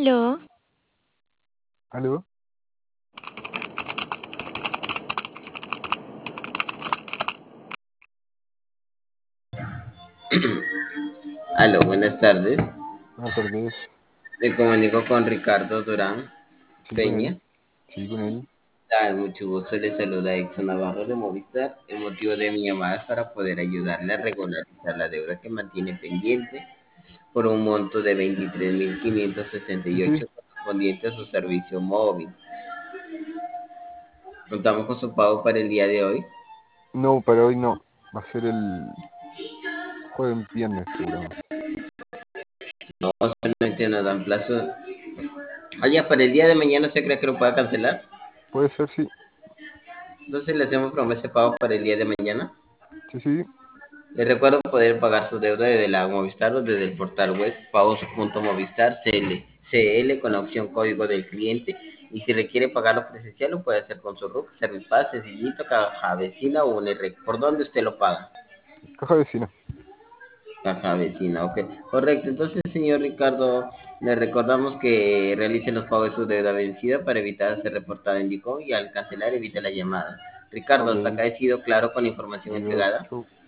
Aló, ¿Aló? Aló, buenas tardes. Buenas tardes. Me comunico con Ricardo Durán Sí, con Peña. él. Sí, con él. Mucho gusto, le saluda Exxon Navarro de Movistar. El motivo de mi llamada es para poder ayudarle a regularizar la deuda que mantiene pendiente por un monto de Sí, sí. 23.568 correspondiente a su servicio móvil. Contamos con su pago para el día de hoy. No, para hoy no. Va a ser el jueves, viernes, seguramente. No, solamente nos dan plazo. Oye, para el día de mañana, ¿se cree que lo pueda cancelar? Puede ser, sí. Entonces le hacemos promesa de pago para el día de mañana. Sí, sí. Les recuerdo poder pagar su deuda desde la Movistar o desde el portal web pagos.movistar CL con la opción código del cliente. Y si requiere pagarlo presencial, lo puede hacer con su RUC, Servipaz, Sencillito, Caja Vecina o Unirrec. ¿Por dónde usted lo paga? Caja vecina. Caja Vecina, ok. Correcto. Entonces, señor Ricardo, le recordamos que realice los pagos de su deuda vencida para evitar ser reportado en DICOM y al cancelar evite la llamada. Ricardo, hasta Ok. acá he sido claro con la información Adiós. entregada. Chau.